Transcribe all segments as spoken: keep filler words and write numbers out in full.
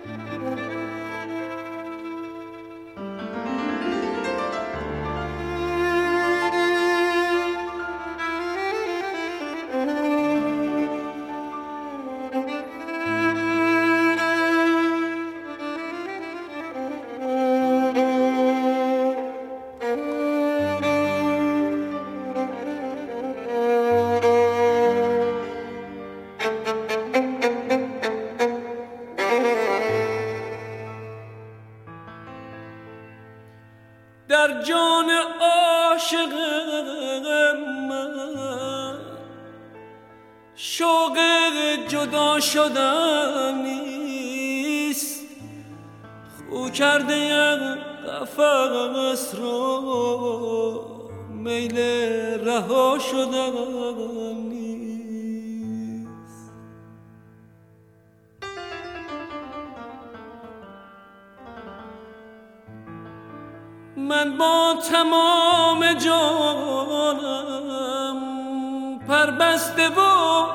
در جان عاشق من شوق جدا شدن نیست، خو کرده قفس رو میل رها شدن نیست. من با تمام جانم پربسته و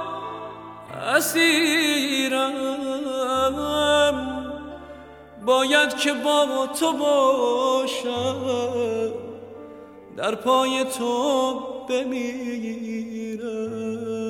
اسیرم، باید که با تو باشم، در پای تو بمیرم.